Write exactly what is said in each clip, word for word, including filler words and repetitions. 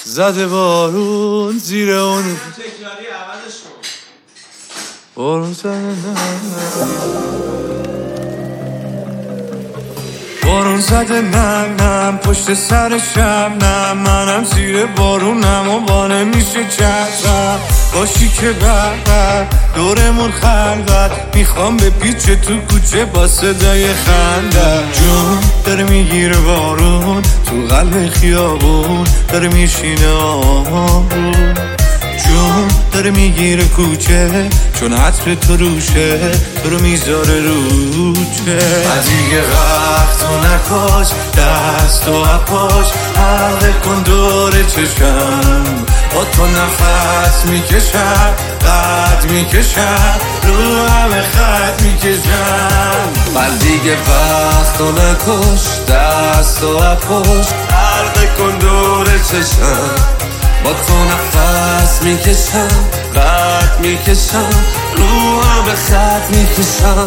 زده بارون زیر اون تکراری عوضش کن. بارون زده نم بارون زده نم نم پشت سر شم نم منم زیر بارونم و با نمیشه چشم باشی که بر دورمون خلوت میخوام به پیچ تو کوچه با صدای خنده جون داره میگیره بارون تو قلب خیابون داره میشینه آروم جون داره میگیره کوچه چون عطر تو روشه تو رو میذاره روچه دیگه وقت تو نکش دست و اپاش حلقه کن دور چشم با تو نفس میکشم قد میکشم رو همه خط میکشم من دیگه وقت تو نکش دست و اپاش حلقه کن دور چشم با تو نفس میکشم قد میکشم رو همه خط میکشم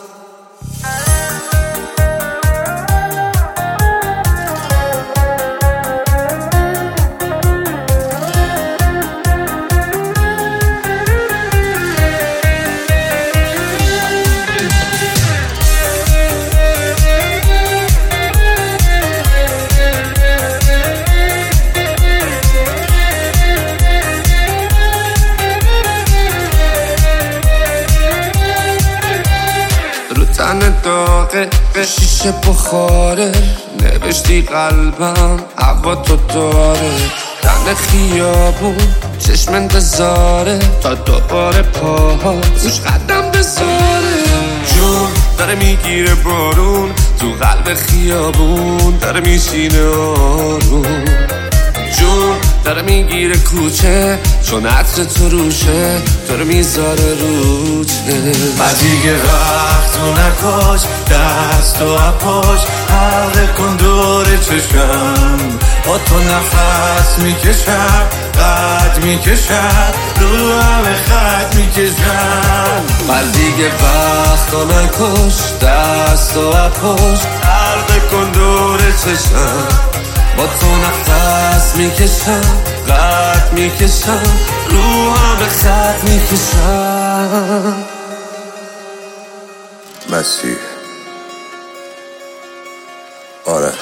تن داغه شیشه بخاره نوشتی قلبم هوا تو داره تن خیابون چشم انتظاره تا دوباره پاها روش قدم بذاره جون داره میگیره بارون تو قلب خیابون داره میشینه آروم جون داره میگیره کوچه چون عطر تو روشه تو رو میذاره روچه و دیگه وقت تو نکش دست و اپاش حلقه کن دور چشم با تو نفس میکشم قد میکشم رو همه خط میکشم و دیگه وقت تو نکش دست و اپاش حلقه کن دور چشم با تو نفس میکشم قد میکشم رو همه خط میکشم مسیح آره